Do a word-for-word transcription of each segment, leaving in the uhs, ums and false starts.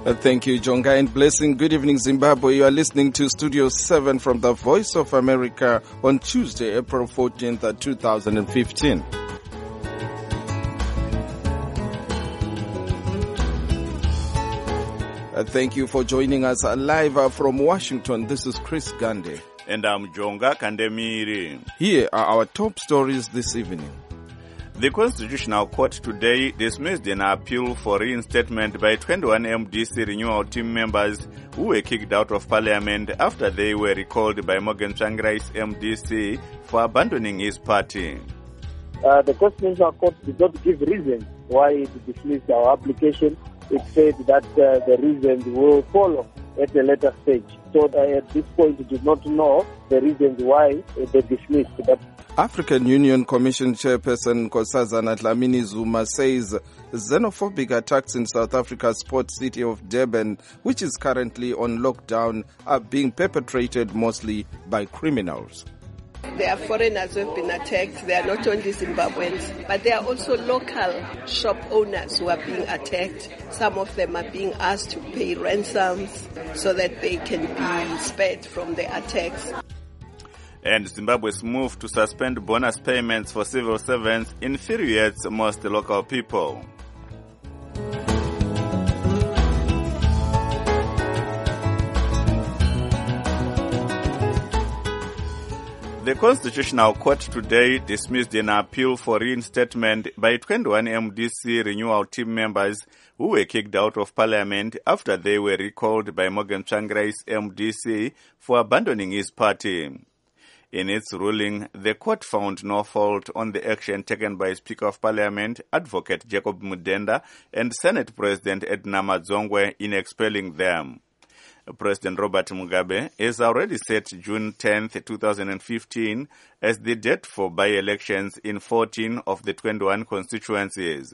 Uh, thank you, Jonga, and blessing. Good evening, Zimbabwe. You are listening to Studio seven from the Voice of America on Tuesday, April fourteenth, two thousand fifteen. Uh, thank you for joining us uh, live uh, from Washington. This is Chris Gandhi. And I'm Jonga Kandemiri. Here are our top stories this evening. The Constitutional Court today dismissed an appeal for reinstatement by twenty-one M D C renewal team members who were kicked out of parliament after they were recalled by Morgan Tsvangirai's M D C for abandoning his party. Uh, the Constitutional Court did not give reasons why it dismissed our application. It said that uh, the reasons will follow at a later stage. So uh, at this point, we do not know the reasons why uh, they dismissed. But African Union Commission Chairperson Nkosazana Dlamini Zuma says xenophobic attacks in South Africa's port city of Durban, which is currently on lockdown, are being perpetrated mostly by criminals. There are foreigners who have been attacked. They are not only Zimbabweans, but there are also local shop owners who are being attacked. Some of them are being asked to pay ransoms so that they can be spared from the attacks. And Zimbabwe's move to suspend bonus payments for civil servants infuriates most local people. The Constitutional Court today dismissed an appeal for reinstatement by twenty-one M D C renewal team members who were kicked out of parliament after they were recalled by Morgan Tsvangirai's M D C for abandoning his party. In its ruling, the court found no fault on the action taken by Speaker of Parliament, Advocate Jacob Mudenda, and Senate President Edna Madzongwe in expelling them. President Robert Mugabe has already set June tenth, twenty fifteen as the date for by-elections in fourteen of the twenty-one constituencies.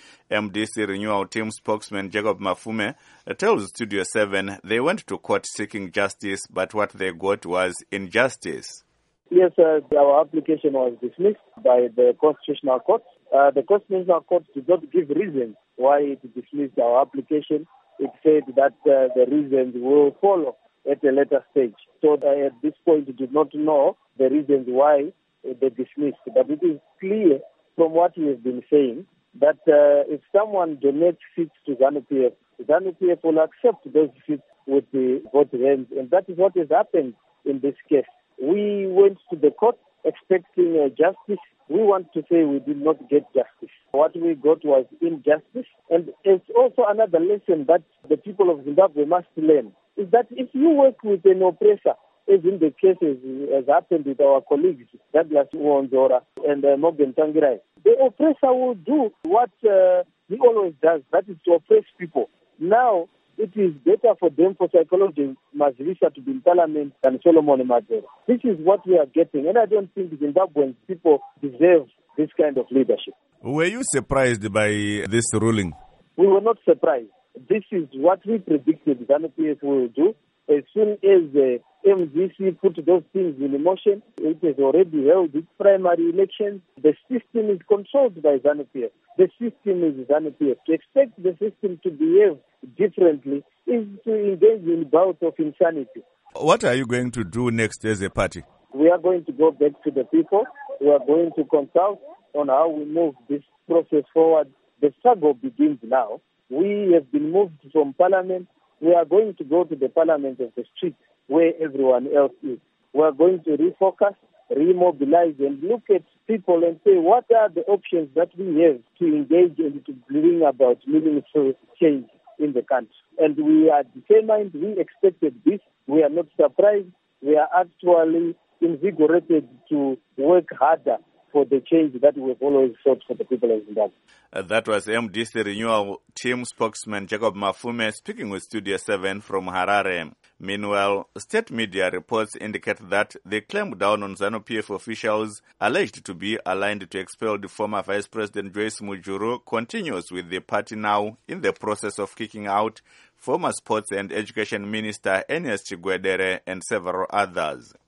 M D C renewal team spokesman Jacob Mafume tells Studio seven they went to court seeking justice, but what they got was injustice. Yes, uh, our application was dismissed by the Constitutional Court. Uh, the Constitutional Court did not give reasons why it dismissed our application. It said that uh, the reasons will follow at a later stage. So uh, at this point, we did not know the reasons why uh, they dismissed. But it is clear from what we have been saying that uh, if someone donates seats to ZANU-P F, ZANU-P F will accept those seats with the vote hands. And that is what has happened in this case. We went to the court expecting uh, justice. We want to say we did not get justice. What we got was injustice. And it's also another lesson that the people of Zimbabwe must learn, is that if you work with an oppressor, as in the cases as happened with our colleagues, Douglas Uonzora and uh, Morgan Tsvangirai, the oppressor will do what uh, he always does, that is to oppress people. Now, it is better for them, for psychology, Mazirisa to be in parliament than Solomon Madero. This is what we are getting, and I don't think Zimbabwean people deserve this kind of leadership. Were you surprised by this ruling? We were not surprised. This is what we predicted ZANU-P F will do. As soon as the M D C put those things in motion, it has already held its primary elections. The system is controlled by ZANU-P F. The system is ZANU-P F. To expect the system to behave differently is to engage in bouts of insanity. What are you going to do next as a party? We are going to go back to the people. We are going to consult on how we move this process forward. The struggle begins now. We have been moved from parliament. We are going to go to the parliament of the street where everyone else is. We are going to refocus, remobilize, and look at people and say, what are the options that we have to engage and to bring about meaningful change in the country? And we are determined. We expected this. We are not surprised. We are actually invigorated to work harder for the change that we've always sought for the people of Zimbabwe. Uh, that was M D C renewal team spokesman Jacob Mafume speaking with Studio seven from Harare. Meanwhile, state media reports indicate that the clampdown on ZANU-P F officials alleged to be aligned to expel the former Vice President Joyce Mujuru continues, with the party now in the process of kicking out former Sports and Education Minister Ernest Chigwedere and several others.